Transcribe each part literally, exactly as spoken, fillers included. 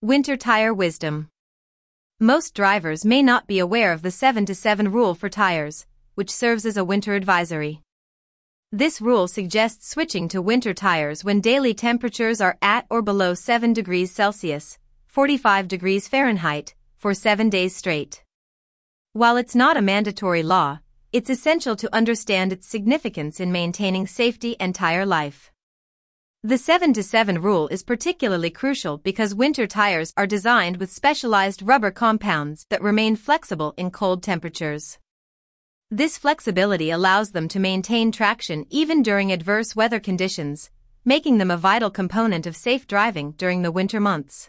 Winter tire wisdom. Most drivers may not be aware of the seven to seven rule for tires, which serves as a winter advisory. This rule suggests switching to winter tires when daily temperatures are at or below seven degrees Celsius, forty-five degrees Fahrenheit, for seven days straight. While it's not a mandatory law, it's essential to understand its significance in maintaining safety and tire life. The seven to seven rule is particularly crucial because winter tires are designed with specialized rubber compounds that remain flexible in cold temperatures. This flexibility allows them to maintain traction even during adverse weather conditions, making them a vital component of safe driving during the winter months.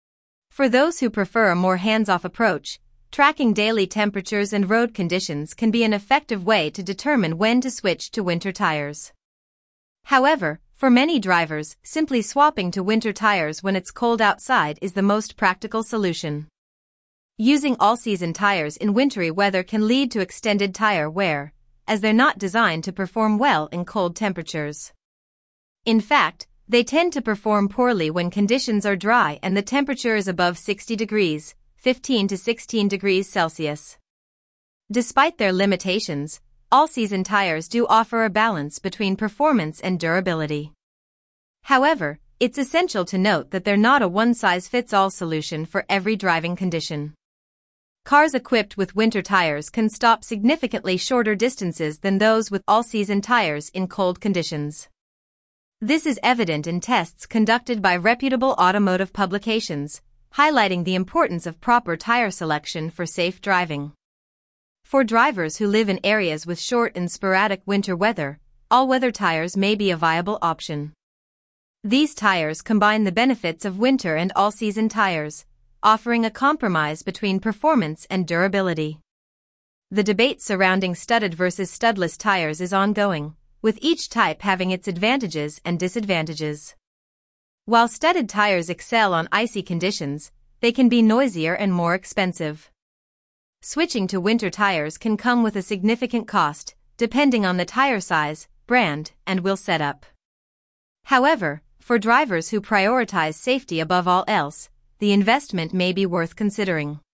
For those who prefer a more hands-off approach, tracking daily temperatures and road conditions can be an effective way to determine when to switch to winter tires. However, for many drivers, simply swapping to winter tires when it's cold outside is the most practical solution. Using all-season tires in wintry weather can lead to extended tire wear, as they're not designed to perform well in cold temperatures. In fact, they tend to perform poorly when conditions are dry and the temperature is above sixty degrees, fifteen to sixteen degrees Celsius. Despite their limitations, all-season tires do offer a balance between performance and durability. However, it's essential to note that they're not a one-size-fits-all solution for every driving condition. Cars equipped with winter tires can stop significantly shorter distances than those with all-season tires in cold conditions. This is evident in tests conducted by reputable automotive publications, highlighting the importance of proper tire selection for safe driving. For drivers who live in areas with short and sporadic winter weather, all-weather tires may be a viable option. These tires combine the benefits of winter and all-season tires, offering a compromise between performance and durability. The debate surrounding studded versus studless tires is ongoing, with each type having its advantages and disadvantages. While studded tires excel on icy conditions, they can be noisier and more expensive. Switching to winter tires can come with a significant cost, depending on the tire size, brand, and wheel setup. However, for drivers who prioritize safety above all else, the investment may be worth considering.